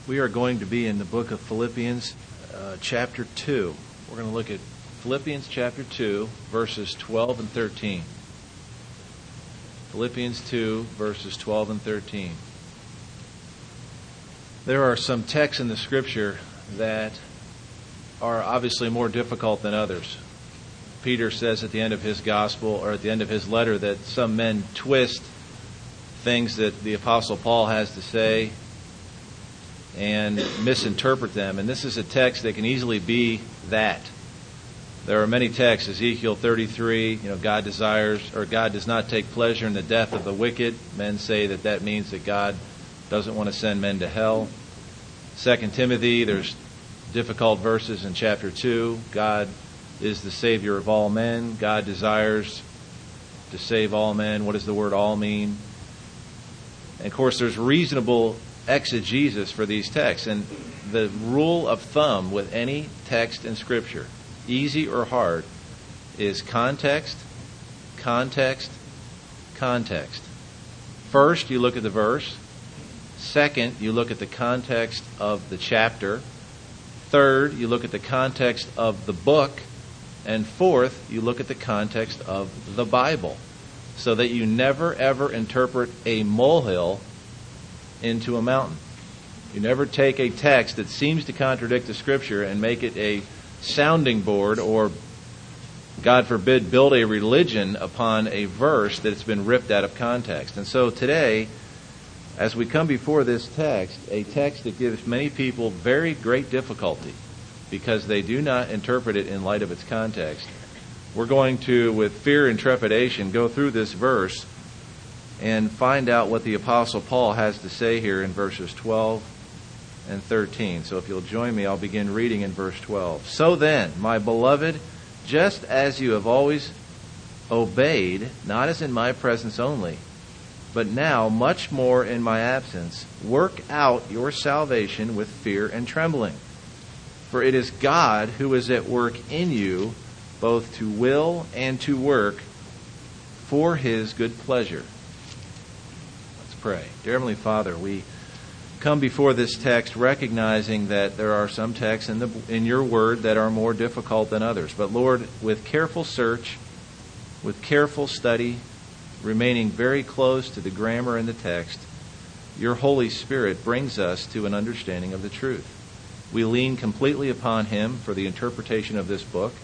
We are going to be in the book of Philippians, chapter 2. We're going to look at Philippians chapter 2, verses 12 and 13. Philippians 2, verses 12 and 13. There are some texts in the Scripture that are obviously more difficult than others. Peter says at the end of his gospel, or at the end of his letter, that some men twist things that the Apostle Paul has to say and misinterpret them. And this is a text that can easily be that. There are many texts, Ezekiel 33, God desires, or God does not take pleasure in the death of the wicked. Men say that means that God doesn't want to send men to hell. 2 Timothy, there's difficult verses in chapter 2. God is the Savior of all men. God desires to save all men. What does the word all mean? And of course, there's reasonable exegesis for these texts. And the rule of thumb with any text in Scripture, easy or hard, is context, context, context. First, you look at the verse. Second, you look at the context of the chapter. Third, you look at the context of the book. And fourth, you look at the context of the Bible, so that you never ever interpret a molehill into a mountain. You never take a text that seems to contradict the Scripture and make it a sounding board, or, God forbid, build a religion upon a verse that's been ripped out of context. And so today, as we come before this text, a text that gives many people very great difficulty because they do not interpret it in light of its context, we're going to, with fear and trepidation, go through this verse and find out what the Apostle Paul has to say here in verses 12 and 13. So if you'll join me, I'll begin reading in verse 12. So then, my beloved, just as you have always obeyed, not as in my presence only, but now much more in my absence, work out your salvation with fear and trembling. For it is God who is at work in you, both to will and to work for His good pleasure. Let's pray. Dear Heavenly Father, we come before this text recognizing that there are some texts in your Word that are more difficult than others. But Lord, with careful search, with careful study, remaining very close to the grammar and the text, your Holy Spirit brings us to an understanding of the truth. We lean completely upon Him for the interpretation of this book.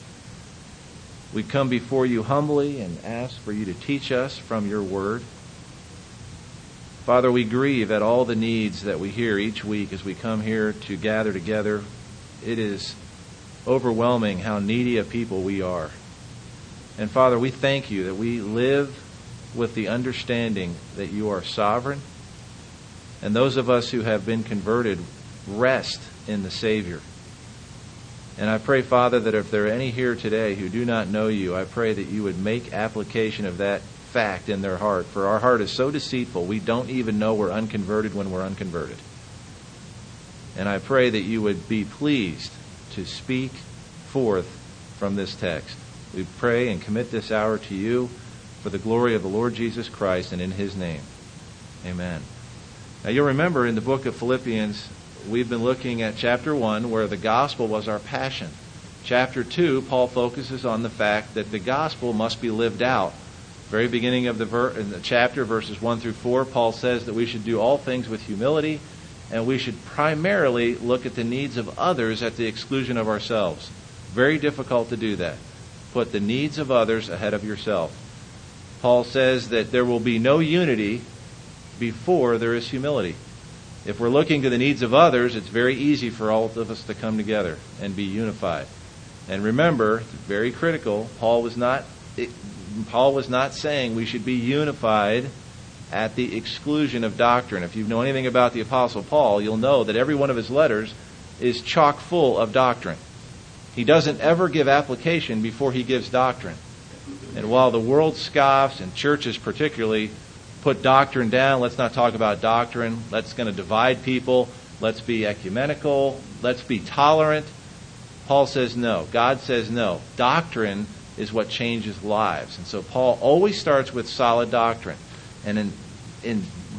We come before you humbly and ask for you to teach us from your Word. Father, we grieve at all the needs that we hear each week as we come here to gather together. It is overwhelming how needy a people we are. And Father, we thank you that we live with the understanding that you are sovereign. And those of us who have been converted rest in the Savior. And I pray, Father, that if there are any here today who do not know you, I pray that you would make application of that fact in their heart. For our heart is so deceitful, we don't even know we're unconverted when we're unconverted. And I pray that you would be pleased to speak forth from this text. We pray and commit this hour to you for the glory of the Lord Jesus Christ and in His name. Amen. Now you'll remember in the book of Philippians, we've been looking at chapter 1 where the gospel was our passion. Chapter 2, Paul focuses on the fact that the gospel must be lived out. Very beginning of in the chapter, verses 1 through 4, Paul says that we should do all things with humility, and we should primarily look at the needs of others at the exclusion of ourselves. Very difficult to do that. Put the needs of others ahead of yourself. Paul says that there will be no unity before there is humility. If we're looking to the needs of others, it's very easy for all of us to come together and be unified. And remember, it's very critical, Paul was not saying we should be unified at the exclusion of doctrine. If you know anything about the Apostle Paul, you'll know that every one of his letters is chock full of doctrine. He doesn't ever give application before he gives doctrine. And while the world scoffs, and churches particularly, put doctrine down, let's not talk about doctrine, that's going to divide people, let's be ecumenical, let's be tolerant, Paul says no. God says no. Doctrine is what changes lives. And so Paul always starts with solid doctrine. And in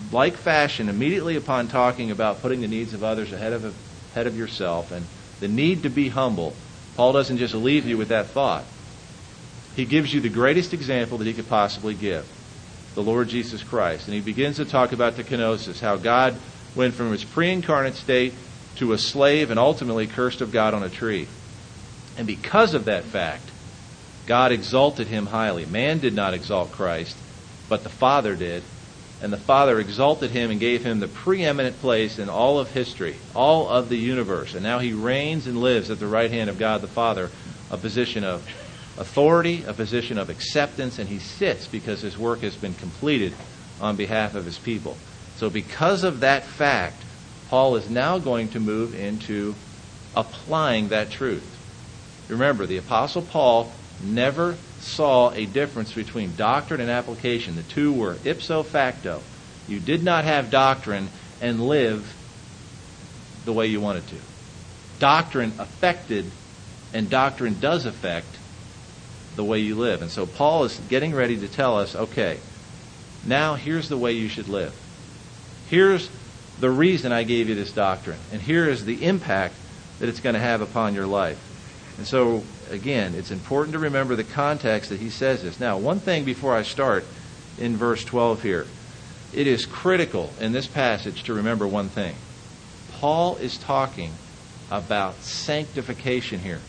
like fashion, immediately upon talking about putting the needs of others ahead of yourself and the need to be humble, Paul doesn't just leave you with that thought. He gives you the greatest example that he could possibly give, the Lord Jesus Christ. And he begins to talk about the kenosis, how God went from his pre-incarnate state to a slave and ultimately cursed of God on a tree. And because of that fact, God exalted him highly. Man did not exalt Christ, but the Father did. And the Father exalted him and gave him the preeminent place in all of history, all of the universe. And now he reigns and lives at the right hand of God the Father, a position of authority, a position of acceptance, and he sits because his work has been completed on behalf of his people. So because of that fact, Paul is now going to move into applying that truth. Remember, the Apostle Paul never saw a difference between doctrine and application. The two were ipso facto. You did not have doctrine and live the way you wanted to. Doctrine affected, and doctrine does affect the way you live. And so Paul is getting ready to tell us, okay, now here's the way you should live. Here's the reason I gave you this doctrine. And here is the impact that it's going to have upon your life. And so, again, it's important to remember the context that he says this. Now, one thing before I start in verse 12 here. It is critical in this passage to remember one thing. Paul is talking about sanctification here.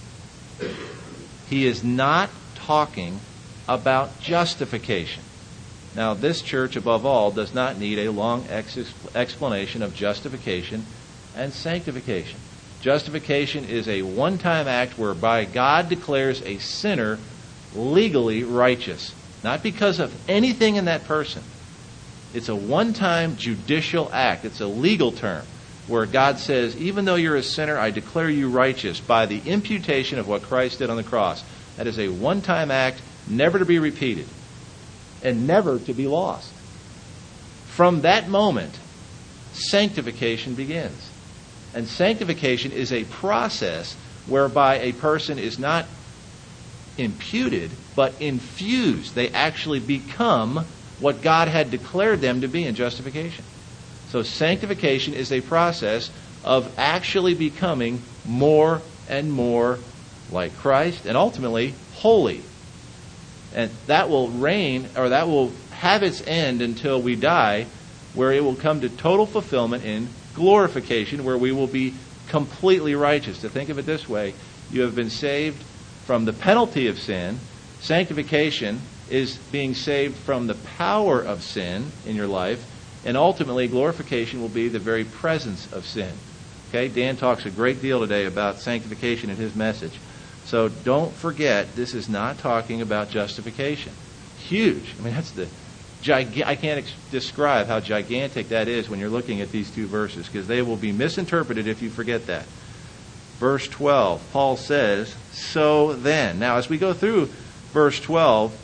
He is not talking about justification. Now, this church, above all, does not need a long explanation of justification and sanctification. Justification is a one-time act whereby God declares a sinner legally righteous, not because of anything in that person. It's a one-time judicial act. It's a legal term where God says, even though you're a sinner, I declare you righteous by the imputation of what Christ did on the cross. That is a one-time act, never to be repeated and never to be lost. From that moment, sanctification begins. And sanctification is a process whereby a person is not imputed, but infused. They actually become what God had declared them to be in justification. So sanctification is a process of actually becoming more and more like Christ and ultimately holy. And that will reign, or that will have its end until we die, where it will come to total fulfillment in glorification, where we will be completely righteous. To think of it this way, you have been saved from the penalty of sin. Sanctification is being saved from the power of sin in your life, and ultimately glorification will be the very presence of sin. Okay, Dan talks a great deal today about sanctification in his message. So don't forget, this is not talking about justification. Huge. I mean, that's I can't describe how gigantic that is when you're looking at these two verses, because they will be misinterpreted if you forget that. Verse 12, Paul says, so then. Now, as we go through verse 12,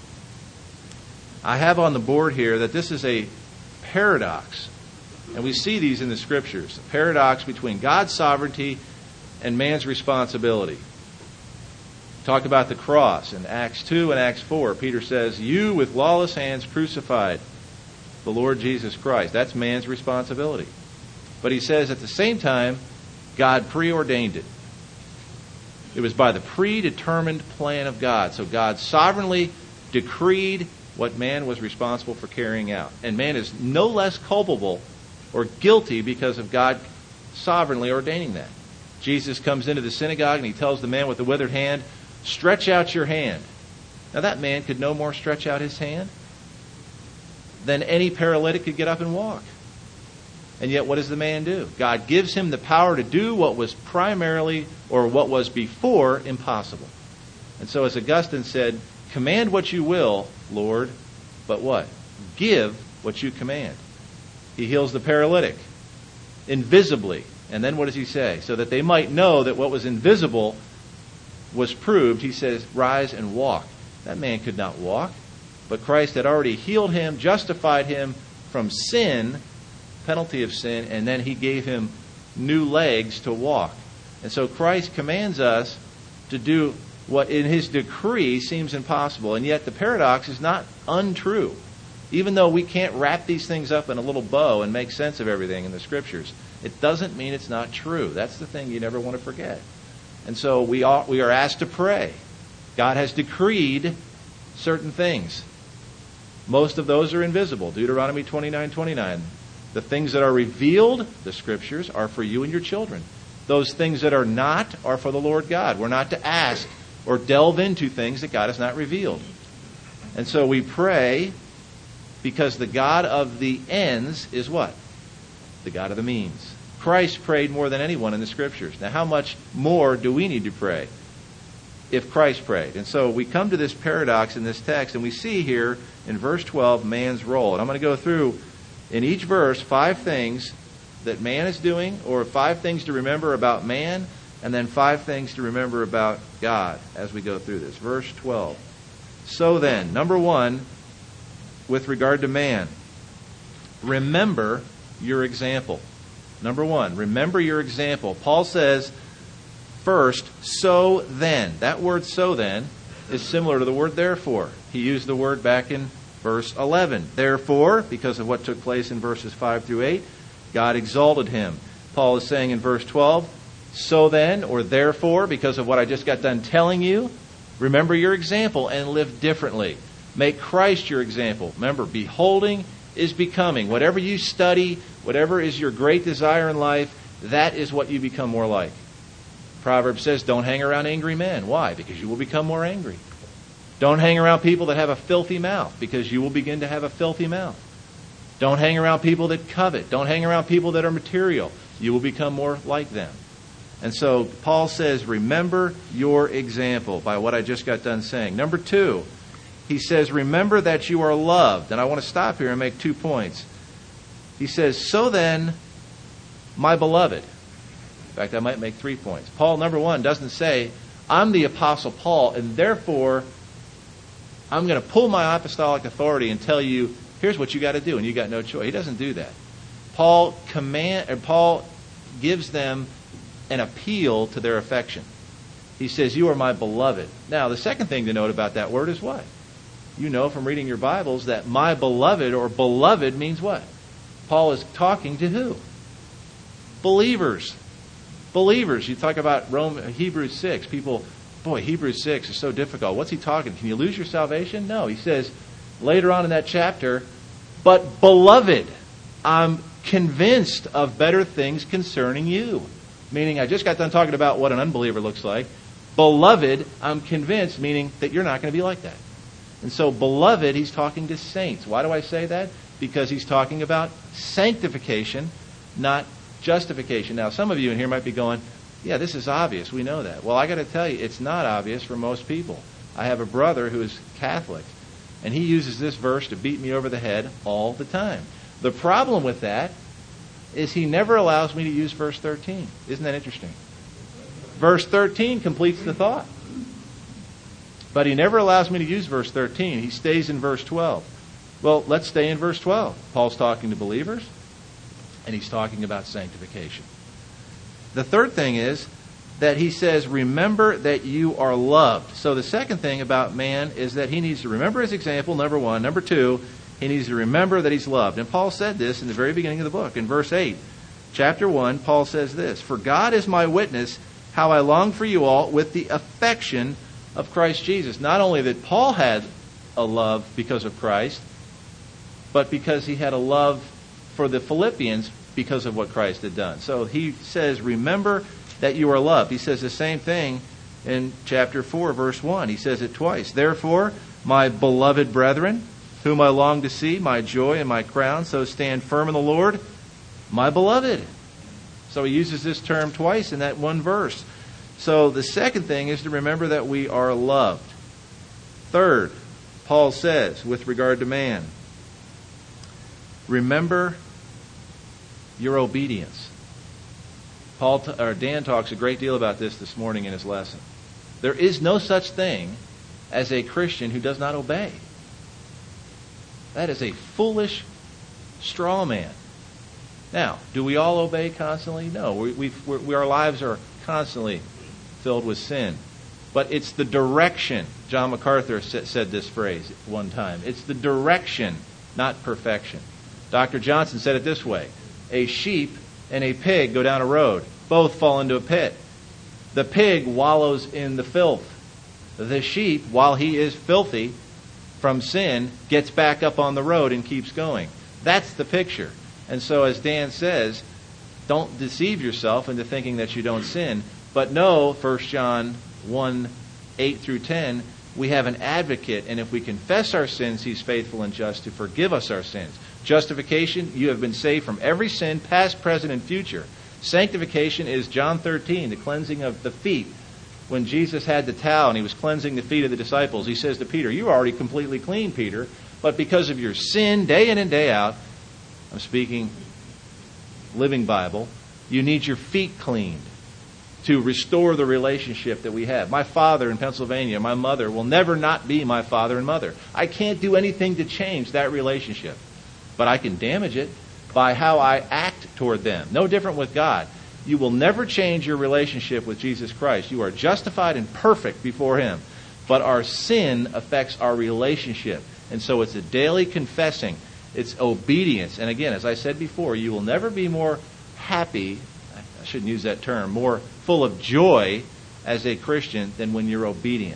I have on the board here that this is a paradox. And we see these in the Scriptures. A paradox between God's sovereignty and man's responsibility. Talk about the cross in Acts 2 and Acts 4. Peter says, you with lawless hands crucified the Lord Jesus Christ. That's man's responsibility. But he says at the same time, God preordained it. It was by the predetermined plan of God. So God sovereignly decreed what man was responsible for carrying out. And man is no less culpable or guilty because of God sovereignly ordaining that. Jesus comes into the synagogue and he tells the man with the withered hand, stretch out your hand. Now that man could no more stretch out his hand than any paralytic could get up and walk. And yet what does the man do? God gives him the power to do what was primarily, or what was before, impossible. And so as Augustine said, command what you will, Lord, but what? Give what you command. He heals the paralytic invisibly. And then what does he say? So that they might know that what was invisible was proved, he says, rise and walk. That man could not walk, but Christ had already healed him, justified him from sin, penalty of sin, and then he gave him new legs to walk. And so Christ commands us to do what in his decree seems impossible. And yet the paradox is not untrue. Even though we can't wrap these things up in a little bow and make sense of everything in the Scriptures, it doesn't mean it's not true. That's the thing you never want to forget. And so we are asked to pray. God has decreed certain things. Most of those are invisible. Deuteronomy 29:29. The things that are revealed, the Scriptures, are for you and your children. Those things that are not are for the Lord God. We're not to ask or delve into things that God has not revealed. And so we pray because the God of the ends is what? The God of the means. Christ prayed more than anyone in the Scriptures. Now, how much more do we need to pray if Christ prayed? And so we come to this paradox in this text, and we see here in verse 12 man's role. And I'm going to go through in each verse 5 things that man is doing, or 5 things to remember about man, and then 5 things to remember about God as we go through this. Verse 12. So then, number 1, with regard to man, remember your example. Number 1, remember your example. Paul says, first, so then. That word so then is similar to the word therefore. He used the word back in verse 11. Therefore, because of what took place in verses 5 through 8, God exalted him. Paul is saying in verse 12, so then, or therefore, because of what I just got done telling you, remember your example and live differently. Make Christ your example. Remember, beholding is becoming. Whatever you study, whatever is your great desire in life, that is what you become more like. Proverbs says, don't hang around angry men. Why? Because you will become more angry. Don't hang around people that have a filthy mouth, because you will begin to have a filthy mouth. Don't hang around people that covet. Don't hang around people that are material. You will become more like them. And so Paul says, remember your example by what I just got done saying. Number 2, he says, remember that you are loved. And I want to stop here and make 2 points. He says, so then, my beloved. In fact, I might make 3 points. Paul, number 1, doesn't say, I'm the Apostle Paul, and therefore I'm going to pull my apostolic authority and tell you, here's what you got to do, and you got no choice. He doesn't do that. Paul gives them an appeal to their affection. He says, you are my beloved. Now, the second thing to note about that word is what? You know from reading your Bibles that my beloved or beloved means what? Paul is talking to who? Believers. Believers. You talk about Hebrews 6. People, boy, Hebrews 6 is so difficult. What's he talking? Can you lose your salvation? No. He says later on in that chapter, but beloved, I'm convinced of better things concerning you. Meaning, I just got done talking about what an unbeliever looks like. Beloved, I'm convinced, meaning that you're not going to be like that. And so, beloved, he's talking to saints. Why do I say that? Because he's talking about sanctification, not justification. Now, some of you in here might be going, yeah, this is obvious. We know that. Well, I got to tell you, it's not obvious for most people. I have a brother who is Catholic, and he uses this verse to beat me over the head all the time. The problem with that is he never allows me to use verse 13. Isn't that interesting? Verse 13 completes the thought. But he never allows me to use verse 13. He stays in verse 12. Well, let's stay in verse 12. Paul's talking to believers, and he's talking about sanctification. The third thing is that he says, remember that you are loved. So the second thing about man is that he needs to remember his example, number 1. Number 2, he needs to remember that he's loved. And Paul said this in the very beginning of the book. In verse 8, chapter 1, Paul says this, for God is my witness, how I long for you all with the affection of Christ Jesus. Not only that Paul had a love because of Christ, but because he had a love for the Philippians because of what Christ had done. So he says, remember that you are loved. He says the same thing in chapter 4, verse 1. He says it twice. Therefore, my beloved brethren, whom I long to see, my joy and my crown, so stand firm in the Lord, my beloved. So he uses this term twice in that one verse. So the second thing is to remember that we are loved. Third, Paul says, with regard to man, remember your obedience. Dan talks a great deal about this morning in his lesson. There is no such thing as a Christian who does not obey. That is a foolish straw man. Now, do we all obey constantly? No. Our lives are constantly filled with sin. But it's the direction. John MacArthur said this phrase one time. It's the direction not perfection. Dr. Johnson said it this way: a sheep and a pig go down a road. Both fall into a pit. The pig wallows in the filth. The sheep, while he is filthy from sin, gets back up on the road and keeps going. That's the picture. And so, as Dan says, don't deceive yourself into thinking that you don't sin. But know, 1 John 1, 8 through 10, we have an advocate, and if we confess our sins, He's faithful and just to forgive us our sins. Justification, you have been saved from every sin, past, present, and future. Sanctification is John 13, the cleansing of the feet. When Jesus had the towel and He was cleansing the feet of the disciples, He says to Peter, "You're already completely clean, Peter, but because of your sin, day in and day out," I'm speaking Living Bible, "you need your feet cleaned to restore the relationship that we have. My father in Pennsylvania, my mother, will never not be my father and mother. I can't do anything to change that relationship, but I can damage it by how I act toward them. No different with God. You will never change your relationship with Jesus Christ. You are justified and perfect before Him, but our sin affects our relationship. And so it's a daily confessing. It's obedience. And again, as I said before, you will never be more happy, I shouldn't use that term, more full of joy as a Christian than when you're obedient.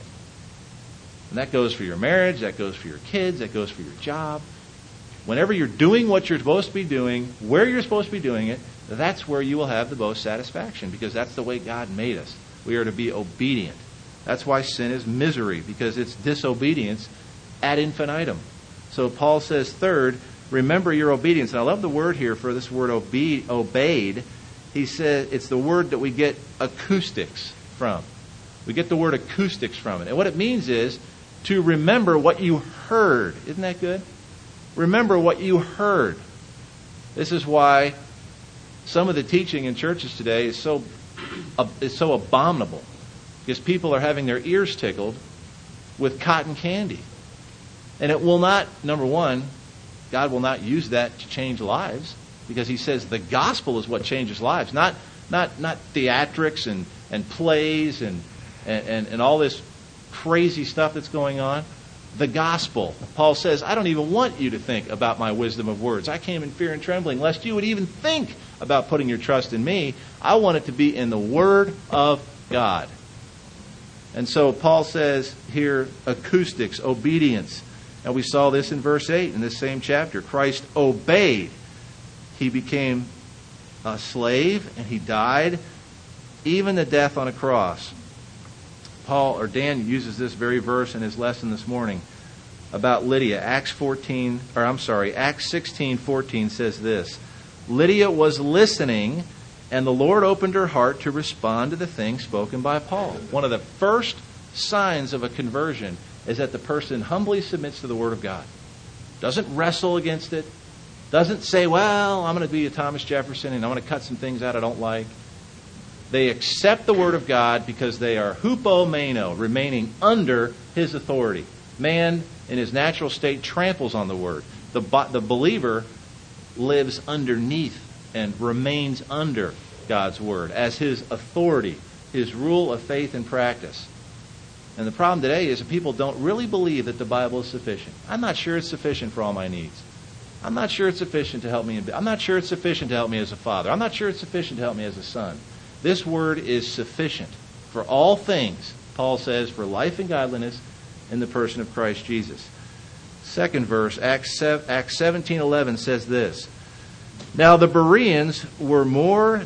And that goes for your marriage, that goes for your kids, that goes for your job. Whenever you're doing what you're supposed to be doing, where you're supposed to be doing it, that's where you will have the most satisfaction, because that's the way God made us. We are to be obedient. That's why sin is misery, because it's disobedience ad infinitum. So Paul says, third, remember your obedience. And I love the word here for this word obeyed. He said it's the word that we get acoustics from. We get the word acoustics from it. And what it means is to remember what you heard. Isn't that good? Remember what you heard. This is why some of the teaching in churches today is so abominable, because people are having their ears tickled with cotton candy. And it will not, number one, God will not use that to change lives, because He says the gospel is what changes lives, not theatrics and plays and all this crazy stuff that's going on. The gospel. Paul says, I don't even want you to think about my wisdom of words. I came in fear and trembling, lest you would even think about putting your trust in me. I want it to be in the Word of God. And so Paul says here, acoustics, obedience. And we saw this in verse 8 in this same chapter. Christ obeyed. He became a slave and He died, even the death on a cross. Dan uses this very verse in his lesson this morning about Lydia. Acts 16:14 says this: Lydia was listening, and the Lord opened her heart to respond to the things spoken by Paul. One of the first signs of a conversion is that the person humbly submits to the Word of God. Doesn't wrestle against it. Doesn't say, well, I'm going to be a Thomas Jefferson and I'm going to cut some things out I don't like. They accept the Word of God because they are hupomeno, remaining under His authority. Man, in his natural state, tramples on the Word. The believer lives underneath and remains under God's Word as His authority, His rule of faith and practice. And the problem today is that people don't really believe that the Bible is sufficient. I'm not sure it's sufficient for all my needs. I'm not sure it's sufficient to help me. I'm not sure it's sufficient to help me as a father. I'm not sure it's sufficient to help me as a son. This Word is sufficient for all things, Paul says, for life and godliness in the person of Christ Jesus. Second verse, Acts 17:11 says this: Now the Bereans were more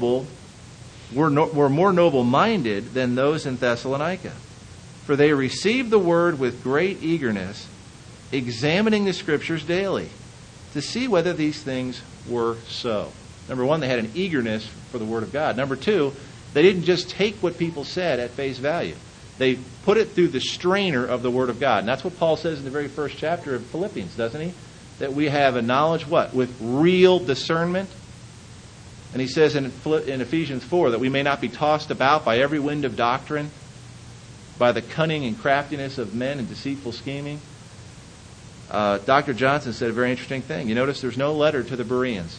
noble-minded than those in Thessalonica, for they received the Word with great eagerness, examining the Scriptures daily, to see whether these things were so. Number one, they had an eagerness for the Word of God. Number two, they didn't just take what people said at face value. They put it through the strainer of the Word of God. And that's what Paul says in the very first chapter of Philippians, doesn't he? That we have a knowledge, what? With real discernment. And he says in Ephesians 4 that we may not be tossed about by every wind of doctrine, by the cunning and craftiness of men and deceitful scheming. Dr. Johnson said a very interesting thing. You notice there's no letter to the Bereans.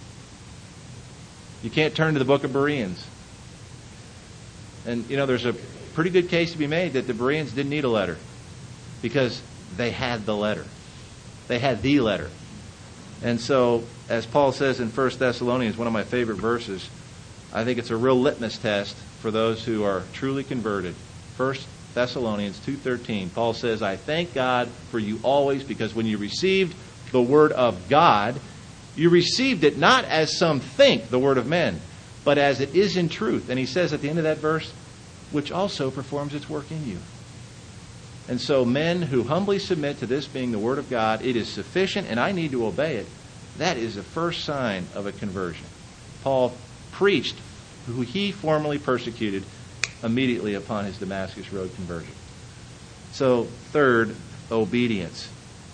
You can't turn to the book of Bereans. And, there's a pretty good case to be made that the Bereans didn't need a letter because they had the letter. They had the letter. And so, as Paul says in 1 Thessalonians, one of my favorite verses, I think it's a real litmus test for those who are truly converted. 1 Thessalonians 2:13, Paul says, I thank God for you always, because when you received the word of God, you received it not as some think, the word of men, but as it is in truth. And he says at the end of that verse, which also performs its work in you. And so men who humbly submit to this being the word of God, it is sufficient and I need to obey it. That is the first sign of a conversion. Paul preached who he formerly persecuted immediately upon his Damascus Road conversion. So, third, obedience.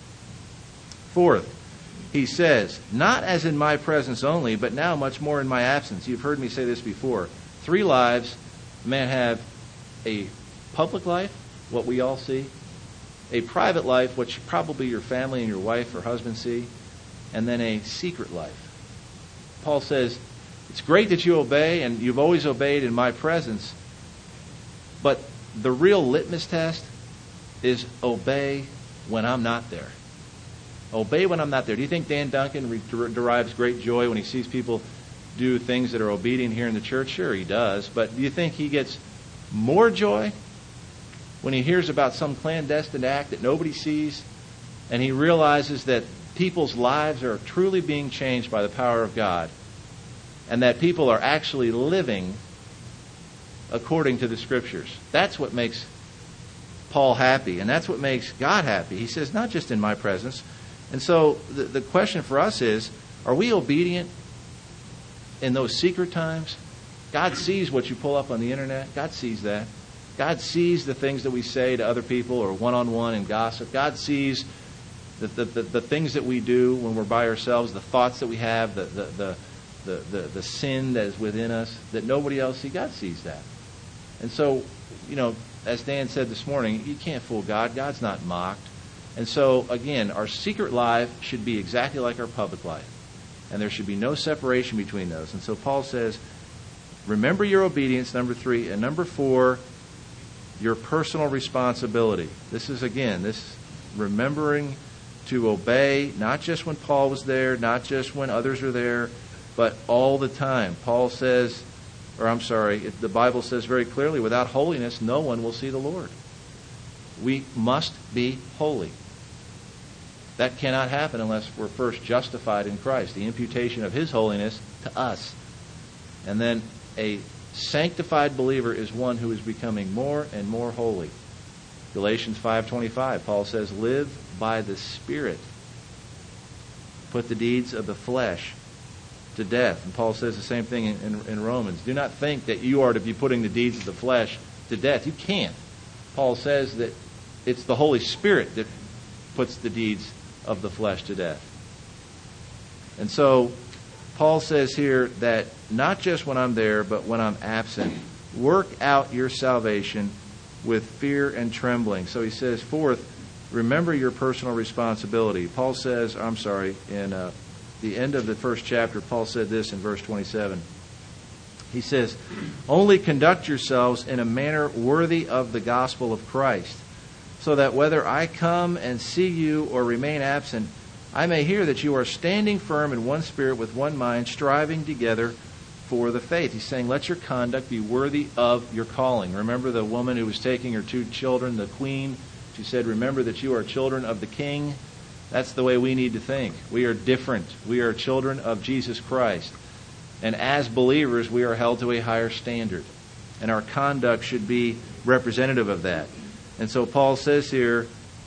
Fourth, he says, not as in my presence only, but now much more in my absence. You've heard me say this before. 3 lives. Man have a public life, what we all see, a private life, which probably your family and your wife or husband see, and then a secret life. Paul says, it's great that you obey, and you've always obeyed in my presence, but the real litmus test is obey when I'm not there. Obey when I'm not there. Do you think Dan Duncan derives great joy when he sees people do things that are obedient here in the church? Sure, he does. But do you think he gets more joy when he hears about some clandestine act that nobody sees, and he realizes that people's lives are truly being changed by the power of God, and that people are actually living according to the Scriptures? That's what makes Paul happy, and that's what makes God happy. He says, not just in my presence. And so the question for us is, are we obedient in those secret times? God sees what you pull up on the internet. God sees that. God sees the things that we say to other people or one-on-one in gossip. God sees the things that we do when we're by ourselves, the thoughts that we have, the sin that is within us that nobody else sees. God sees that. And so, as Dan said this morning, you can't fool God. God's not mocked. And so, again, our secret life should be exactly like our public life. And there should be no separation between those. And so Paul says, remember your obedience, number 3. And number 4, your personal responsibility. This is, again, this remembering to obey, not just when Paul was there, not just when others are there, but all the time. Paul says, the Bible says very clearly, without holiness, no one will see the Lord. We must be holy. That cannot happen unless we're first justified in Christ, the imputation of His holiness to us. And then a sanctified believer is one who is becoming more and more holy. Galatians 5:25, Paul says, live by the Spirit. Put the deeds of the flesh to death. And Paul says the same thing in Romans. Do not think that you are to be putting the deeds of the flesh to death. You can't. Paul says that it's the Holy Spirit that puts the deeds of the flesh to death. And so Paul says here that not just when I'm there, but when I'm absent, work out your salvation with fear and trembling. So he says, fourth, remember your personal responsibility. Paul says, in the end of the first chapter, Paul said this in verse 27. He says, only conduct yourselves in a manner worthy of the gospel of Christ, so that whether I come and see you or remain absent, I may hear that you are standing firm in one spirit with one mind, striving together for the faith. He's saying, let your conduct be worthy of your calling. Remember the woman who was taking her 2 children, the queen? She said, remember that you are children of the King. That's the way we need to think. We are different. We are children of Jesus Christ. And as believers, we are held to a higher standard. And our conduct should be representative of that. And so Paul says here,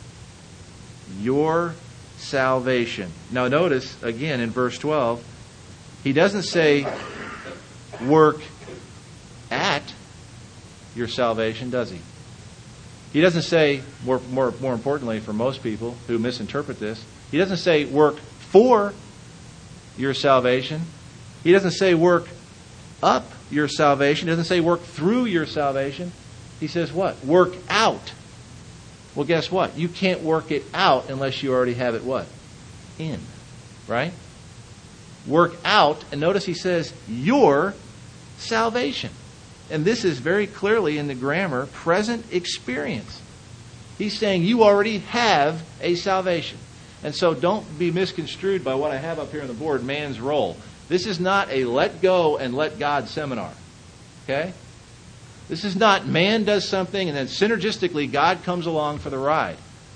your salvation. Now notice, again, in verse 12, he doesn't say work at your salvation, does he? He doesn't say, more importantly for most people who misinterpret this, he doesn't say work for your salvation. He doesn't say work up your salvation. He doesn't say work through your salvation. He says what? Work out. Well, guess what? You can't work it out unless you already have it what? In. Right? Work out. And notice he says your salvation. And this is very clearly in the grammar present experience. He's saying you already have a salvation. And so don't be misconstrued by what I have up here on the board, man's role. This is not a let go and let God seminar. Okay? This is not man does something and then synergistically God comes along for the ride.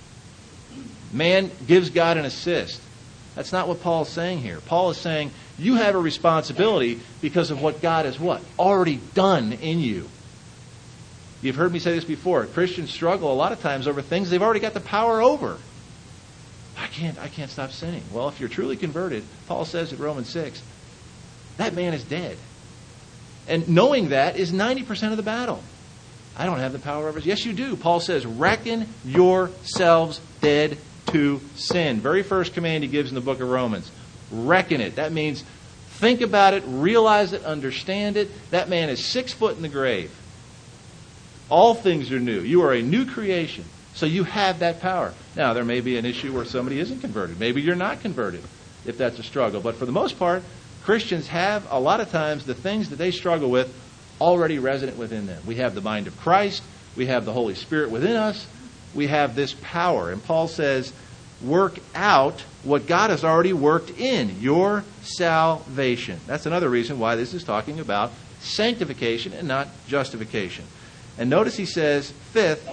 Man gives God an assist. That's not what Paul's saying here. Paul is saying you have a responsibility because of what God has what? Already done in you. You've heard me say this before. Christians struggle a lot of times over things they've already got the power over. I can't stop sinning. Well, if you're truly converted, Paul says in Romans 6, that man is dead. And knowing that is 90% of the battle. I don't have the power over it. Yes, you do. Paul says, reckon yourselves dead to sin. Very first command he gives in the book of Romans. Reckon it. That means think about it, realize it, understand it. That man is 6 foot in the grave. All things are new. You are a new creation. So you have that power. Now, there may be an issue where somebody isn't converted. Maybe you're not converted, if that's a struggle. But for the most part, Christians have, a lot of times, the things that they struggle with already resident within them. We have the mind of Christ. We have the Holy Spirit within us. We have this power. And Paul says, work out what God has already worked in, your salvation. That's another reason why this is talking about sanctification and not justification. And notice he says, fifth,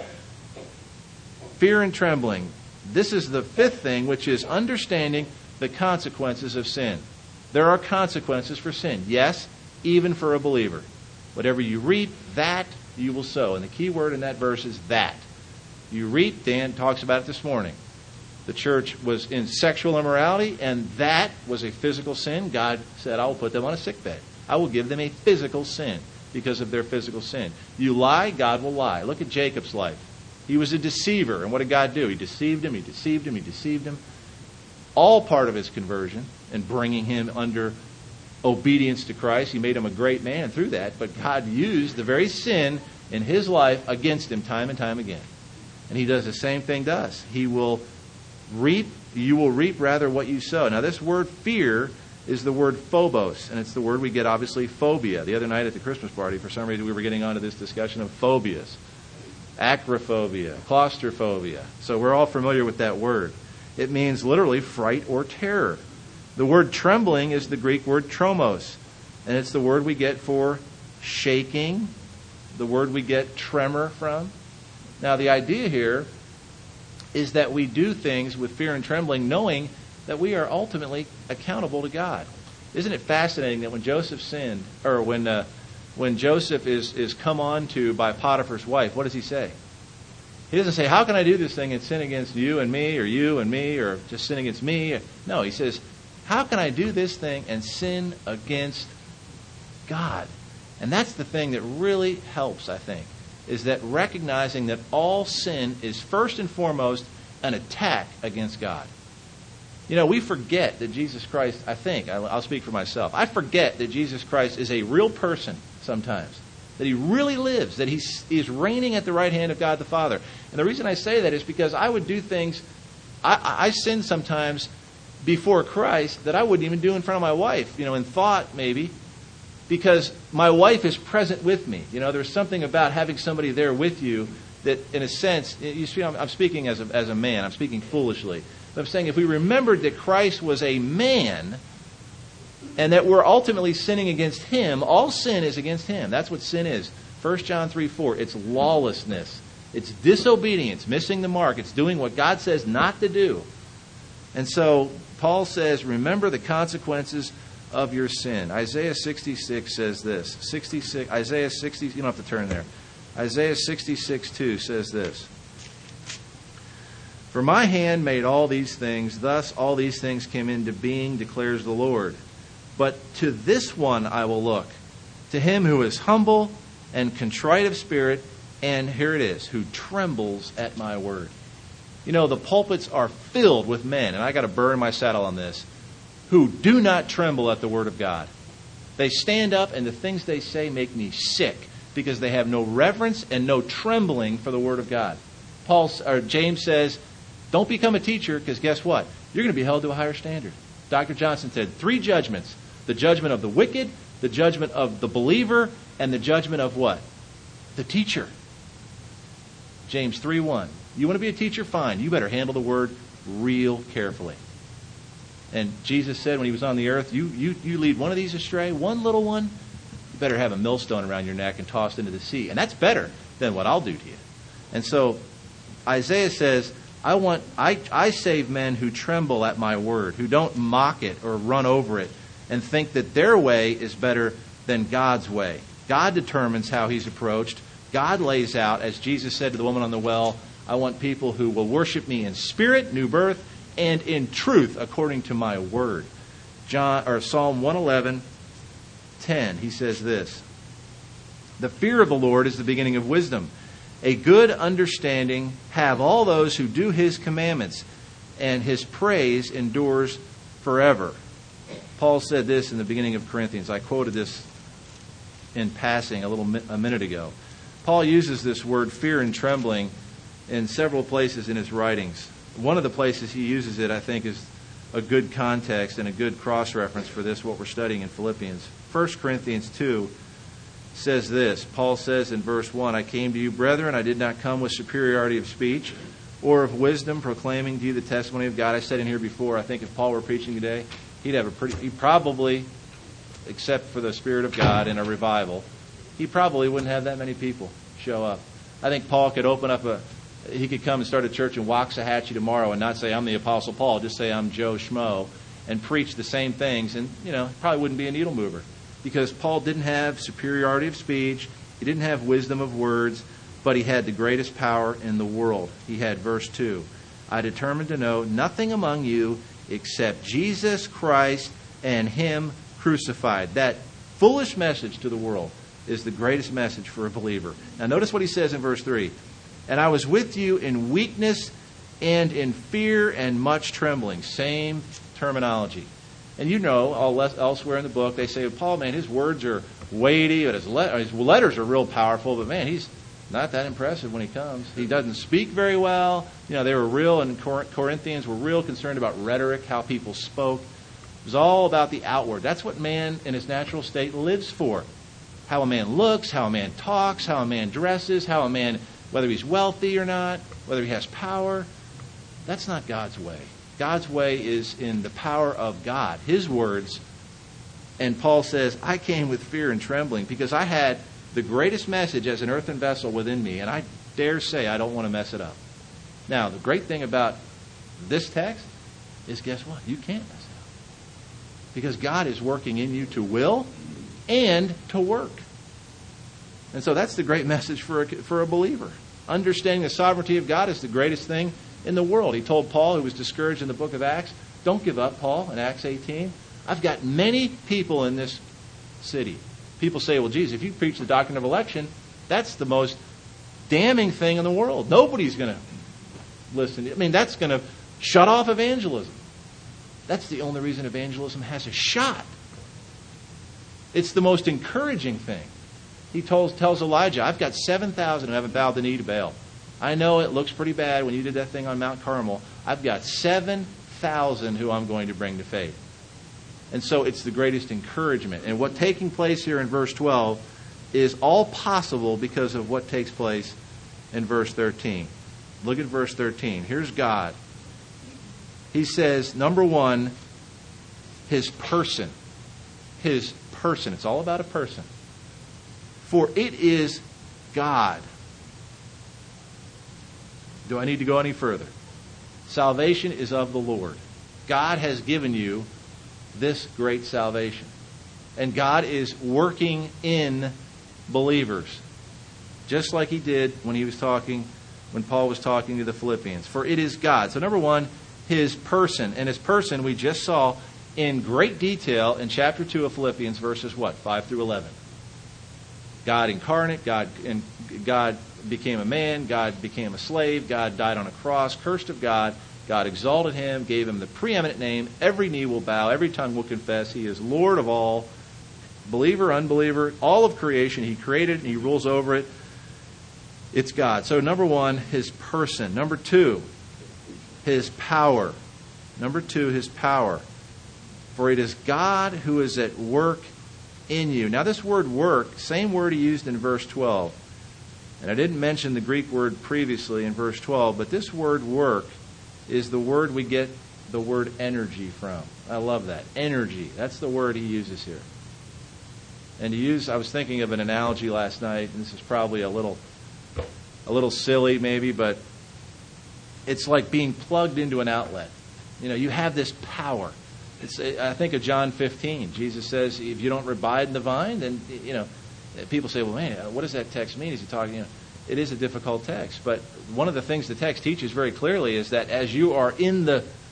fear and trembling. This is the fifth thing, which is understanding the consequences of sin. There are consequences for sin. Yes, even for a believer. Whatever you reap, that you will sow. And the key word in that verse is that. You reap, Dan talks about it this morning. The church was in sexual immorality, and that was a physical sin. God said, I will put them on a sickbed. I will give them a physical sin because of their physical sin. You lie, God will lie. Look at Jacob's life. He was a deceiver. And what did God do? He deceived him, he deceived him, he deceived him. All part of his conversion and bringing him under obedience to Christ. He made him a great man through that. But God used the very sin in his life against him time and time again. And he does the same thing to us. He will reap, you will reap rather what you sow. Now this word fear is the word phobos. And it's the word we get, obviously, phobia. The other night at the Christmas party, for some reason we were getting onto this discussion of phobias. Acrophobia, claustrophobia. So we're all familiar with that word. It means literally fright or terror. The word trembling is the Greek word tromos. And it's the word we get for shaking, the word we get tremor from. Now the idea here is that we do things with fear and trembling knowing that we are ultimately accountable to God. Isn't it fascinating that when Joseph sinned, or when Joseph is come on to by Potiphar's wife, what does he say? He doesn't say, how can I do this thing and sin against you and me, or just sin against me? No, he says, how can I do this thing and sin against God? And that's the thing that really helps, I think, is that recognizing that all sin is first and foremost an attack against God. You know, we forget that Jesus Christ, I think, I'll speak for myself, I forget that Jesus Christ is a real person sometimes. That he really lives, that he's reigning at the right hand of God the Father. And the reason I say that is because I would do things, I sin sometimes before Christ that I wouldn't even do in front of my wife, in thought maybe, because my wife is present with me. There's something about having somebody there with you that, in a sense, I'm speaking as a man, I'm speaking foolishly. But I'm saying if we remembered that Christ was a man and that we're ultimately sinning against him, all sin is against him. That's what sin is. 1 John 3:4, it's lawlessness. It's disobedience, missing the mark. It's doing what God says not to do. And so Paul says, remember the consequences of your sin. Isaiah 66 says this. Isaiah 60, you don't have to turn there. Isaiah 66:2 says this. For my hand made all these things, thus all these things came into being, declares the Lord. But to this one I will look, to him who is humble and contrite of spirit, and here it is, who trembles at my word. The pulpits are filled with men, and I got to burn my saddle on this, who do not tremble at the word of God. They stand up, and the things they say make me sick, because they have no reverence and no trembling for the word of God. James says, don't become a teacher, because guess what? You're going to be held to a higher standard. Dr. Johnson said 3 judgments. The judgment of the wicked, the judgment of the believer, and the judgment of what? The teacher. James 3:1. You want to be a teacher? Fine. You better handle the word real carefully. And Jesus said when he was on the earth, you lead one of these astray, one little one, you better have a millstone around your neck and tossed into the sea. And that's better than what I'll do to you. And so Isaiah says, I save men who tremble at my word, who don't mock it or run over it and think that their way is better than God's way. God determines how he's approached. God lays out, as Jesus said to the woman on the well, I want people who will worship me in spirit, new birth, and in truth, according to my word. Psalm 111:10, he says this, the fear of the Lord is the beginning of wisdom. A good understanding have all those who do his commandments, and his praise endures forever. Paul said this in the beginning of Corinthians. I quoted this in passing a minute ago. Paul uses this word fear and trembling in several places in his writings. One of the places he uses it, I think, is a good context and a good cross-reference for this, what we're studying in Philippians. 1 Corinthians 2 says this. Paul says in verse 1, I came to you, brethren, I did not come with superiority of speech or of wisdom, proclaiming to you the testimony of God. I said in here before, I think if Paul were preaching today, he probably, except for the Spirit of God in a revival, he probably wouldn't have that many people show up. I think Paul could he could come and start a church in Waxahachie tomorrow and not say, I'm the Apostle Paul, just say, I'm Joe Schmo, and preach the same things, and, probably wouldn't be a needle mover. Because Paul didn't have superiority of speech, he didn't have wisdom of words, but he had the greatest power in the world. He had verse 2, I determined to know nothing among you except Jesus Christ and him crucified. That foolish message to the world is the greatest message for a believer. Now notice what he says in verse 3. And I was with you in weakness and in fear and much trembling. Same terminology. And elsewhere in the book, they say, Paul, man, his words are weighty, but his letters are real powerful, but man, he's not that impressive when he comes. He doesn't speak very well. They were real, and Corinthians were real concerned about rhetoric, how people spoke. It was all about the outward. That's what man in his natural state lives for. How a man looks, how a man talks, how a man dresses, how a man, whether he's wealthy or not, whether he has power. That's not God's way. God's way is in the power of God, his words. And Paul says, I came with fear and trembling because I had the greatest message as an earthen vessel within me, and I dare say I don't want to mess it up. Now, the great thing about this text is, guess what? You can't mess it up. Because God is working in you to will and to work. And so that's the great message for a believer. Understanding the sovereignty of God is the greatest thing in the world. He told Paul, who was discouraged in the book of Acts, don't give up, Paul, in Acts 18. I've got many people in this city. People say, well, geez, if you preach the doctrine of election, that's the most damning thing in the world. Nobody's going to listen. I mean, that's going to shut off evangelism. That's the only reason evangelism has a shot. It's the most encouraging thing. He tells Elijah, I've got 7,000 who haven't bowed the knee to Baal. I know it looks pretty bad when you did that thing on Mount Carmel. I've got 7,000 who I'm going to bring to faith. And so it's the greatest encouragement. And what's taking place here in verse 12 is all possible because of what takes place in verse 13. Look at verse 13. Here's God. He says, number one, his person. His person. It's all about a person. For it is God. Do I need to go any further? Salvation is of the Lord. God has given you this great salvation. And God is working in believers. Just like he did when Paul was talking to the Philippians. For it is God. So number one, his person. And his person we just saw in great detail in chapter 2 of Philippians, verses 5 through 11. God incarnate, God became a man, God became a slave, God died on a cross, cursed of God, God exalted him, gave him the preeminent name, every knee will bow, every tongue will confess, he is Lord of all, believer, unbeliever, all of creation, he created and he rules over it. It's God. So number one, his person. Number two, his power. Number two, his power. For it is God who is at work in you. Now this word work, same word he used in verse 12. And I didn't mention the Greek word previously in verse 12, but this word work is the word we get the word energy from. I love that. Energy. That's the word he uses here. And I was thinking of an analogy last night, and this is probably a little silly maybe, but it's like being plugged into an outlet. You have this power. I think of John 15. Jesus says, if you don't abide in the vine, then, people say, well, man, what does that text mean? Is he talking, it is a difficult text. But one of the things the text teaches very clearly is that as you are in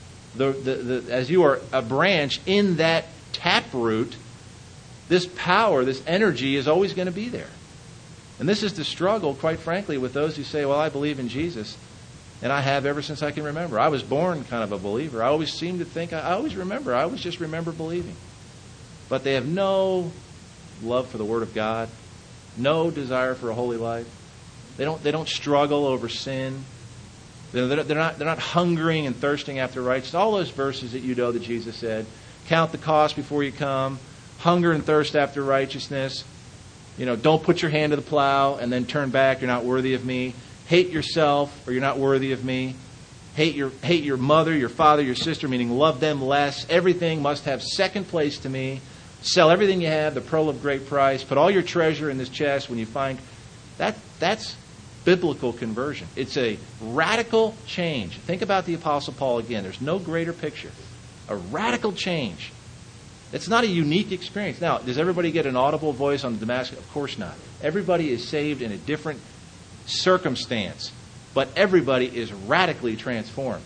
as you are a branch in that taproot, this power, this energy is always going to be there. And this is the struggle, quite frankly, with those who say, well, I believe in Jesus, and I have ever since I can remember. I was born kind of a believer. I always seem to think, I always just remember believing. But they have no love for the Word of God, no desire for a holy life. They don't struggle over sin. They're not hungering and thirsting after righteousness. All those verses that that Jesus said, count the cost before you come, hunger and thirst after righteousness. Don't put your hand to the plow and then turn back. You're not worthy of me. Hate yourself or you're not worthy of me. Hate your mother, your father, your sister, meaning love them less. Everything must have second place to me. Sell everything you have, the pearl of great price. Put all your treasure in this chest when you find that's biblical conversion. It's a radical change. Think about the Apostle Paul again. There's no greater picture. A radical change. It's not a unique experience. Now, does everybody get an audible voice on the Damascus? Of course not. Everybody is saved in a different circumstance, but everybody is radically transformed.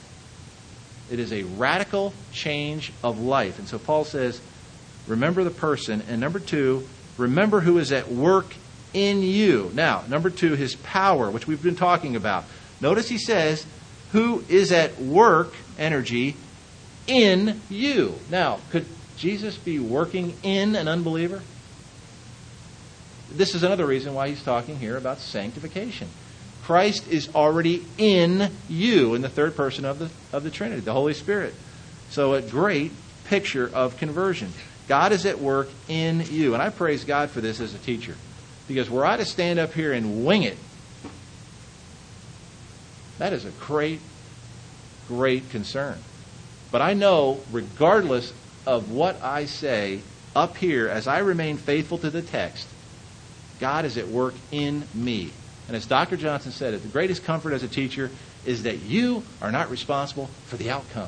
It is a radical change of life. And so Paul says, remember the person. And number 2, remember who is at work in you. Now, number 2, his power, which we've been talking about. Notice he says, who is at work, energy, in you. Now, could Jesus be working in an unbeliever? This is another reason why he's talking here about sanctification. Christ is already in you, in the third person of the Trinity, the Holy Spirit. So a great picture of conversion. God is at work in you. And I praise God for this as a teacher. Because were I to stand up here and wing it, that is a great, great concern. But I know, regardless of what I say up here, as I remain faithful to the text, God is at work in me. And as Dr. Johnson said, the greatest comfort as a teacher is that you are not responsible for the outcome.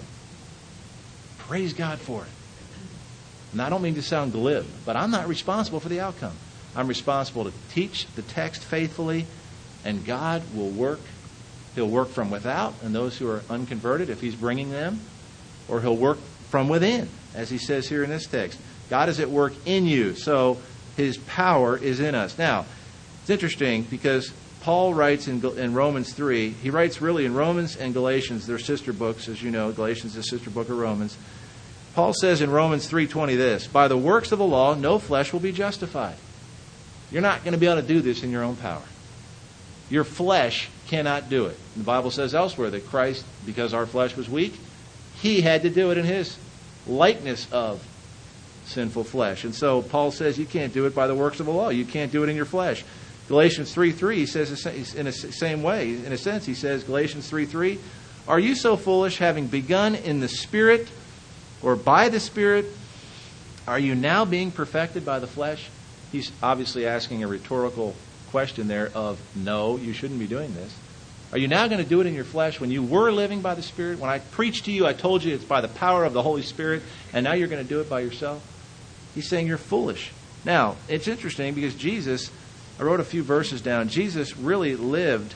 Praise God for it. And I don't mean to sound glib, but I'm not responsible for the outcome. I'm responsible to teach the text faithfully, and God will work. He'll work from without, and those who are unconverted, if He's bringing them, or He'll work from within, as He says here in this text. God is at work in you, so His power is in us. Now, it's interesting because Paul writes in Romans 3, he writes really in Romans and Galatians, they're sister books, as you know. Galatians is a sister book of Romans. Paul says in Romans 3:20 this, by the works of the law, no flesh will be justified. You're not going to be able to do this in your own power. Your flesh cannot do it. The Bible says elsewhere that Christ, because our flesh was weak, He had to do it in His likeness of sinful flesh. And so Paul says you can't do it by the works of the law. You can't do it in your flesh. Galatians 3:3, he says in the same way, in a sense, he says, Galatians 3:3, are you so foolish, having begun in the Spirit or by the Spirit, are you now being perfected by the flesh? He's obviously asking a rhetorical question there of, no, you shouldn't be doing this. Are you now going to do it in your flesh when you were living by the Spirit? When I preached to you, I told you it's by the power of the Holy Spirit, and now you're going to do it by yourself? He's saying you're foolish. Now, it's interesting because Jesus, I wrote a few verses down, Jesus really lived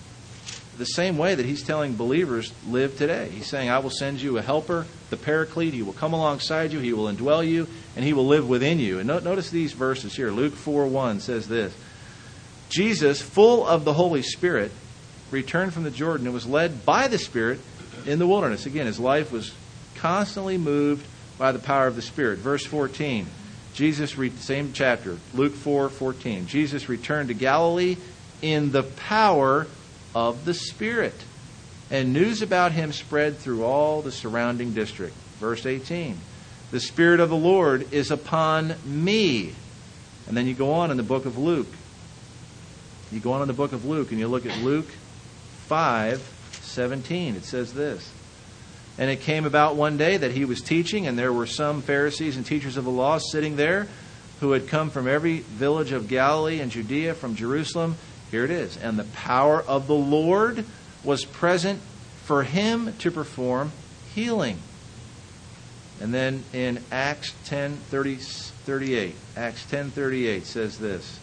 the same way that He's telling believers live today. He's saying, I will send you a helper, the Paraclete. He will come alongside you. He will indwell you, and He will live within you. And notice these verses here. Luke 4:1 says this. Jesus, full of the Holy Spirit, returned from the Jordan and was led by the Spirit in the wilderness. Again, His life was constantly moved by the power of the Spirit. Verse 14. Same chapter, Luke 4:14. Jesus returned to Galilee in the power of the Spirit, and news about Him spread through all the surrounding district. Verse 18. The Spirit of the Lord is upon me. And then you go on in the book of Luke. You go on in the book of Luke and you look at Luke 5:17. 17. It says this. And it came about one day that he was teaching, and there were some Pharisees and teachers of the law sitting there who had come from every village of Galilee and Judea, from Jerusalem. Here it is. And the power of the Lord was present for him to perform healing. And then in Acts 10:38, Acts 10:38 says this.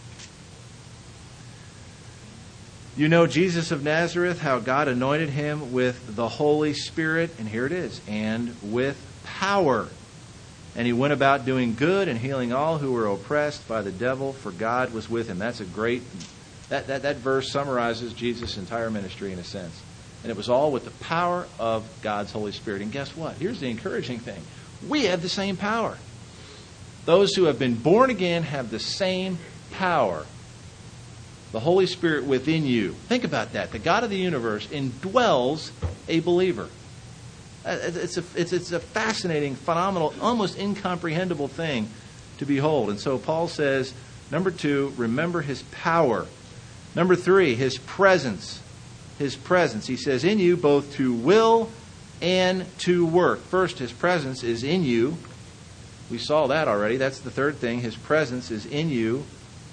You know Jesus of Nazareth, how God anointed him with the Holy Spirit, and here it is, and with power. And he went about doing good and healing all who were oppressed by the devil, for God was with him. That's a great, that verse summarizes Jesus' entire ministry in a sense. And it was all with the power of God's Holy Spirit. And guess what? Here's the encouraging thing. We have the same power. Those who have been born again have the same power. The Holy Spirit within you. Think about that. The God of the universe indwells a believer. It's a fascinating, phenomenal, almost incomprehensible thing to behold. And so Paul says, number 2, remember his power. Number 3, his presence. His presence. He says, in you both to will and to work. First, his presence is in you. We saw that already. That's the third thing. His presence is in you.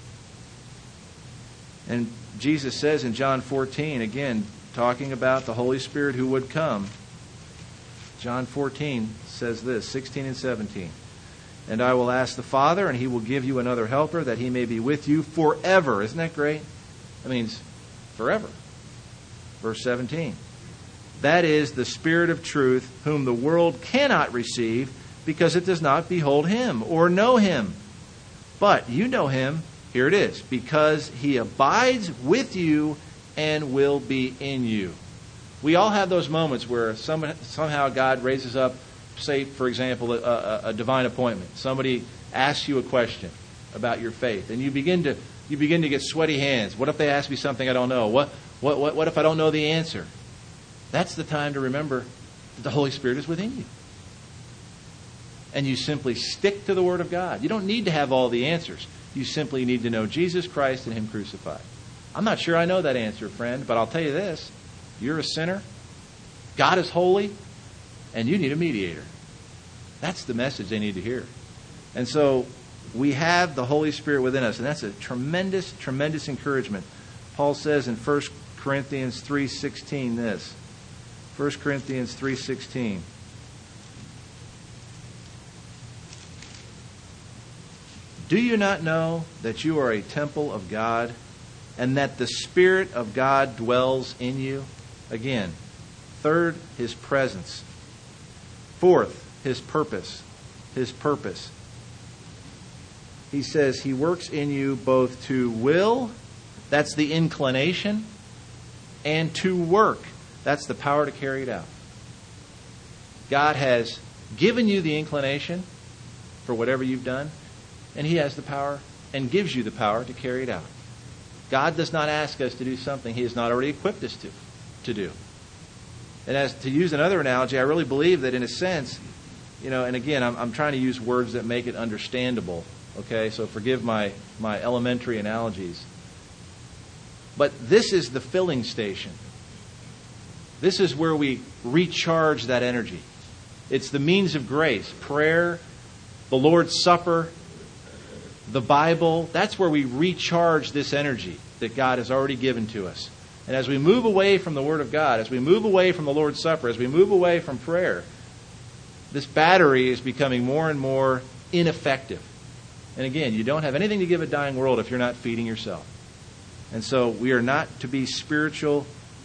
And Jesus says in John 14, again, talking about the Holy Spirit who would come. John 14 says this, 16 and 17. And I will ask the Father, and he will give you another helper, that he may be with you forever. Isn't that great? That means forever. Verse 17. That is the Spirit of truth, whom the world cannot receive, because it does not behold him or know him. But you know him, here it is, because he abides with you and will be in you. We all have those moments where somehow God raises up, say, for example, a divine appointment. Somebody asks you a question about your faith, and you begin to get sweaty hands. What if they ask me something I don't know? What if I don't know the answer? That's the time to remember that the Holy Spirit is within you. And you simply stick to the Word of God. You don't need to have all the answers. You simply need to know Jesus Christ and him crucified. I'm not sure I know that answer, friend, but I'll tell you this. You're a sinner. God is holy. And you need a mediator. That's the message they need to hear. And so we have the Holy Spirit within us. And that's a tremendous, tremendous encouragement. Paul says in 1 Corinthians 3:16 this. 1 Corinthians 3:16. Do you not know that you are a temple of God, and that the Spirit of God dwells in you? Again, third, his presence. Fourth, his purpose. His purpose. He says he works in you both to will, that's the inclination, and to work, that's the power to carry it out. God has given you the inclination for whatever you've done, and he has the power and gives you the power to carry it out. God does not ask us to do something he has not already equipped us to do. And as to use another analogy, I really believe that in a sense, and again, I'm trying to use words that make it understandable. Okay, so forgive my elementary analogies. But this is the filling station. This is where we recharge that energy. It's the means of grace. Prayer, the Lord's Supper, the Bible. That's where we recharge this energy that God has already given to us. And as we move away from the Word of God, as we move away from the Lord's Supper, as we move away from prayer, this battery is becoming more and more ineffective. And again, you don't have anything to give a dying world if you're not feeding yourself. And so we are not to be spiritual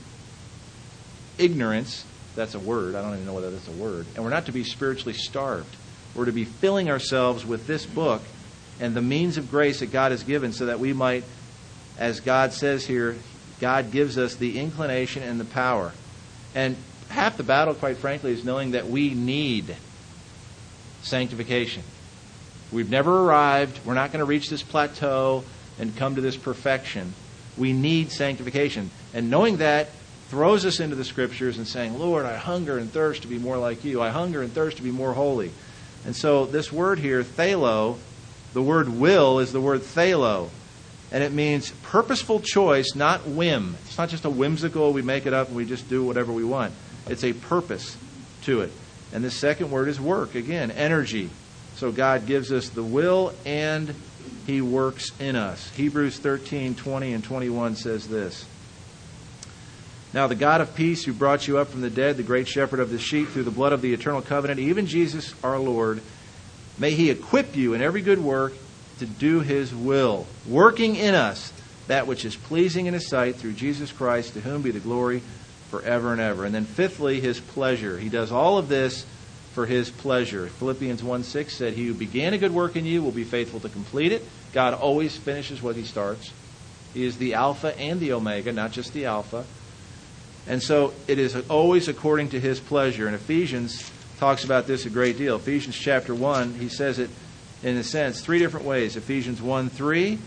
ignorance. That's a word. I don't even know whether that's a word. And we're not to be spiritually starved. We're to be filling ourselves with this book and the means of grace that God has given so that we might, as God says here, God gives us the inclination and the power. And half the battle, quite frankly, is knowing that we need sanctification. We've never arrived. We're not going to reach this plateau and come to this perfection. We need sanctification. And knowing that throws us into the Scriptures and saying, Lord, I hunger and thirst to be more like you. I hunger and thirst to be more holy. And so this word here, thelo, the word will is the word thelo. And it means purposeful choice, not whim. It's not just a whimsical, we make it up and we just do whatever we want. It's a purpose to it. And the second word is work. Again, energy. So God gives us the will and He works in us. Hebrews 13:20 and 21 says this. Now the God of peace who brought you up from the dead, the great shepherd of the sheep, through the blood of the eternal covenant, even Jesus our Lord, may He equip you in every good work to do His will, working in us that which is pleasing in His sight through Jesus Christ, to whom be the glory forever and ever. And then fifthly, His pleasure. He does all of this for His pleasure. Philippians 1:6 said, He who began a good work in you will be faithful to complete it. God always finishes what He starts. He is the Alpha and the Omega, not just the Alpha. And so it is always according to His pleasure. And Ephesians talks about this a great deal. Ephesians chapter 1, he says it in a sense 3 different ways. Ephesians 1:5,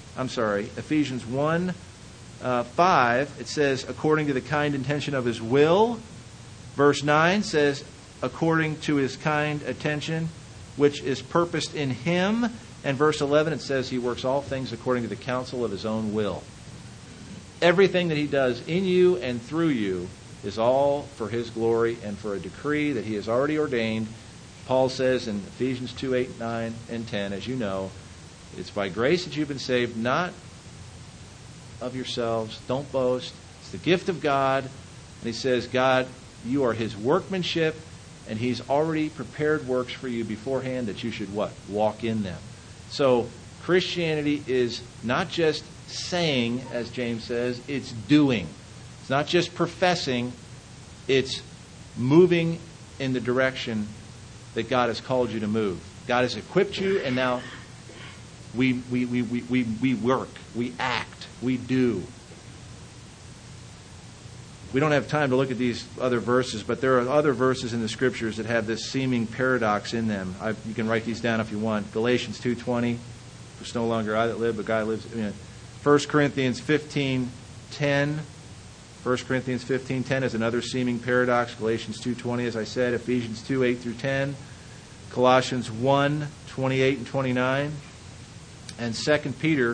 it says, according to the kind intention of His will. Verse 9 says, according to His kind attention, which is purposed in Him. And verse 11, it says He works all things according to the counsel of His own will. Everything that He does in you and through you is all for His glory and for a decree that He has already ordained. Paul says in Ephesians 2:8, 9, and 10, as you know, it's by grace that you've been saved, not of yourselves. Don't boast. It's the gift of God. And he says, God, you are His workmanship, and He's already prepared works for you beforehand that you should what? Walk in them. So Christianity is not just saying, as James says, it's doing. It's not just professing, it's moving in the direction that God has called you to move. God has equipped you, and now we work, we act, we do. We don't have time to look at these other verses, but there are other verses in the Scriptures that have this seeming paradox in them. You can write these down if you want. Galatians 2:20, it's no longer I that live, but God lives in it. 1 Corinthians 15:10. 1 Corinthians 15:10 is another seeming paradox. Galatians 2:20, as I said. Ephesians 2:8 through 10. Colossians 1:28 and 29. And 2 Peter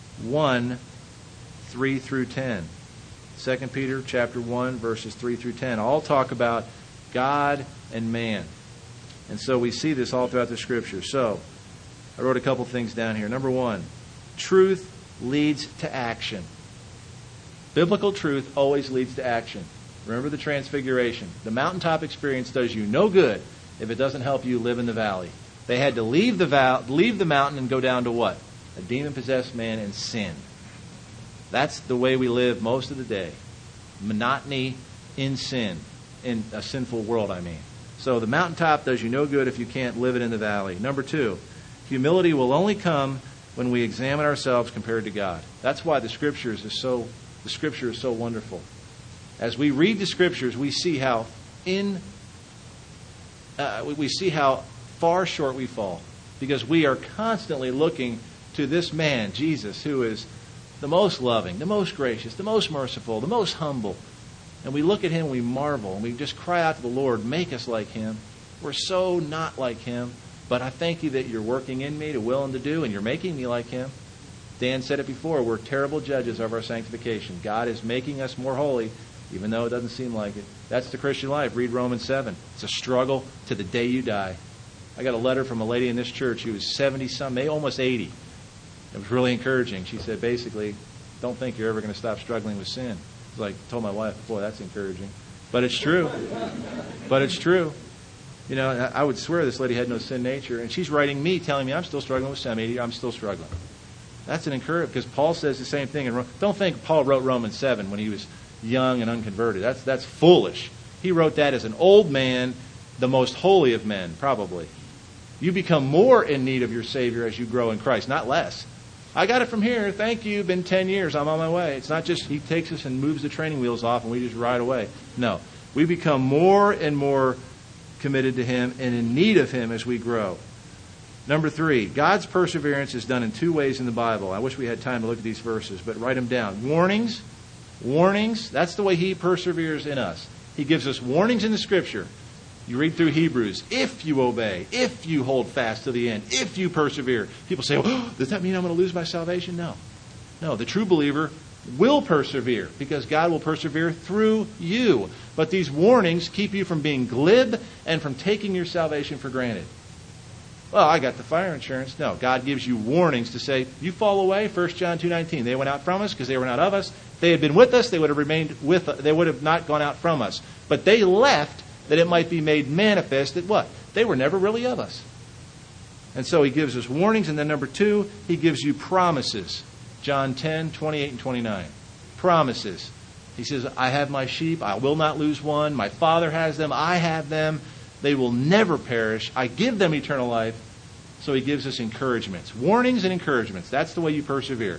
1:3 through 10. 2 Peter chapter 1, verses 3 through 10. All talk about God and man. And so we see this all throughout the Scripture. So I wrote a couple things down here. Number 1, truth leads to action. Biblical truth always leads to action. Remember the transfiguration. The mountaintop experience does you no good if it doesn't help you live in the valley. They had to leave the mountain and go down to what? A demon-possessed man and sin. That's the way we live most of the day. Monotony in sin. In a sinful world, I mean. So the mountaintop does you no good if you can't live it in the valley. Number 2, humility will only come when we examine ourselves compared to God. That's why the Scripture is so wonderful. As we read the Scriptures, we see how far short we fall, because we are constantly looking to this man, Jesus, who is the most loving, the most gracious, the most merciful, the most humble. And we look at Him, we marvel, and we just cry out to the Lord, make us like Him. We're so not like Him. But I thank You that You're working in me to will and to do, and You're making me like Him. Dan said it before, we're terrible judges of our sanctification. God is making us more holy, even though it doesn't seem like it. That's the Christian life. Read Romans 7. It's a struggle to the day you die. I got a letter from a lady in this church who was 70-some, almost 80. It was really encouraging. She said, basically, don't think you're ever going to stop struggling with sin. It's like, I told my wife, boy, that's encouraging. But it's true. But it's true. You know, I would swear this lady had no sin nature. And she's writing me, telling me I'm still struggling with sin. I'm still struggling. That's an encouragement, because Paul says the same thing. Don't think Paul wrote Romans 7 when he was young and unconverted. That's foolish. He wrote that as an old man, the most holy of men, probably. You become more in need of your Savior as you grow in Christ, not less. I got it from here. Thank you. Been 10 years. I'm on my way. It's not just He takes us and moves the training wheels off and we just ride away. No. We become more and more committed to Him and in need of Him as we grow. Number 3, God's perseverance is done in 2 ways in the Bible. I wish we had time to look at these verses, but write them down. Warnings. That's the way He perseveres in us. He gives us warnings in the Scripture. You read through Hebrews. If you obey, if you hold fast to the end, if you persevere. People say, oh, does that mean I'm going to lose my salvation? No. No, the true believer will persevere because God will persevere through you. But these warnings keep you from being glib and from taking your salvation for granted. Well, I got the fire insurance. No, God gives you warnings to say, you fall away, 1 John 2:19. They went out from us because they were not of us. If they had been with us, they would have remained with us. They would have not gone out from us. But they left that it might be made manifest that what? They were never really of us. And so he gives us warnings. And then number 2, he gives you promises. John 10:28 and 29. Promises. He says, I have my sheep. I will not lose one. My Father has them. I have them. They will never perish. I give them eternal life. So he gives us encouragements. Warnings and encouragements. That's the way you persevere.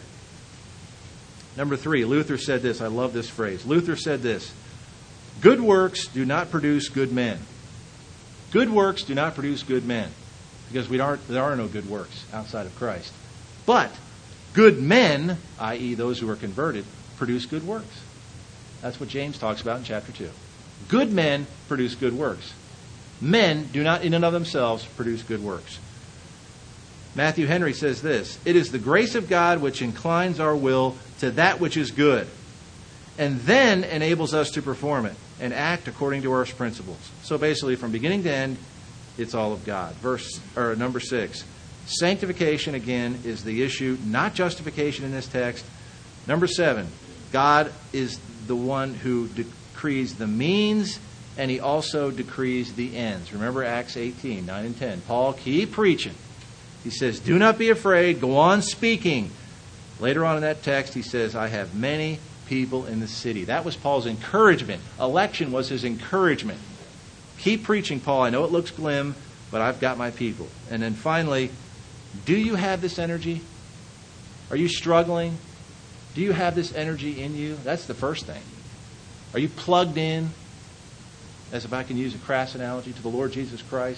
Number 3, Luther said this. I love this phrase. Luther said this. Good works do not produce good men. Good works do not produce good men. Because there are no good works outside of Christ. But good men, i.e. those who are converted, produce good works. That's what James talks about in chapter 2. Good men produce good works. Men do not in and of themselves produce good works. Matthew Henry says this, it is the grace of God which inclines our will to that which is good, and then enables us to perform it and act according to our principles. So basically, from beginning to end, it's all of God. Number 6, sanctification, again, is the issue, not justification in this text. Number 7, God is the one who decrees the means, and he also decrees the ends. Remember Acts 18, 9 and 10. Paul, keep preaching. He says, do not be afraid. Go on speaking. Later on in that text, he says, I have many people in the city. That was Paul's encouragement. Election was his encouragement. Keep preaching, Paul. I know it looks glim, but I've got my people. And then finally, do you have this energy? Are you struggling? Do you have this energy in you? That's the first thing. Are you plugged in, as if I can use a crass analogy, to the Lord Jesus Christ?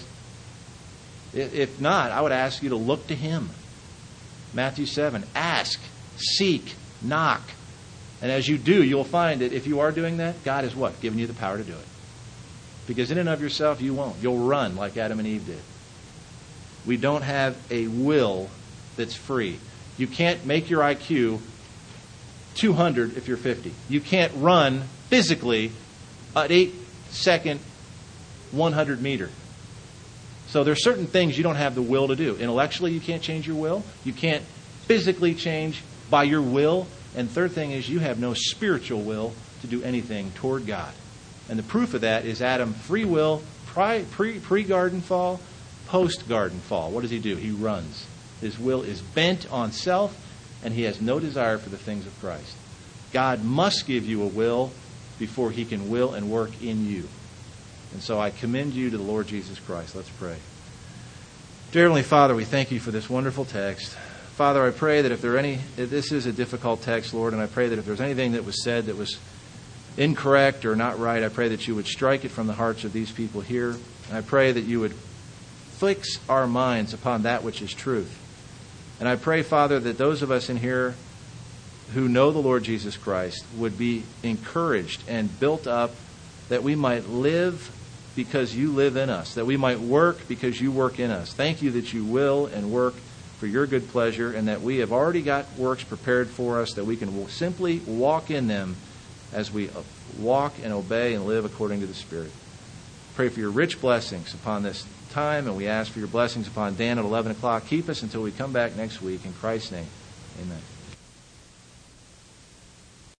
If not, I would ask you to look to him. Matthew 7, ask, seek, knock. And as you do, you'll find that if you are doing that, God is what? Giving you the power to do it. Because in and of yourself, you won't. You'll run like Adam and Eve did. We don't have a will that's free. You can't make your IQ 200 if you're 50. You can't run physically an 8-second 100 meter. So there's certain things you don't have the will to do. Intellectually, you can't change your will. You can't physically change by your will. And third thing is you have no spiritual will to do anything toward God. And the proof of that is Adam, free will, pre-garden fall, post-garden fall. What does he do? He runs. His will is bent on self, and he has no desire for the things of Christ. God must give you a will before he can will and work in you. And so I commend you to the Lord Jesus Christ. Let's pray. Dear Heavenly Father, we thank you for this wonderful text. Father, I pray that if this is a difficult text, Lord, and I pray that if there's anything that was said that was incorrect or not right, I pray that you would strike it from the hearts of these people here. And I pray that you would fix our minds upon that which is truth. And I pray, Father, that those of us in here who know the Lord Jesus Christ would be encouraged and built up, that we might live because you live in us, that we might work because you work in us. Thank you that you will and work for your good pleasure, and that we have already got works prepared for us, that we can simply walk in them as we walk and obey and live according to the Spirit. Pray for your rich blessings upon this time, and we ask for your blessings upon Dan at 11 o'clock. Keep us until we come back next week. In Christ's name, amen.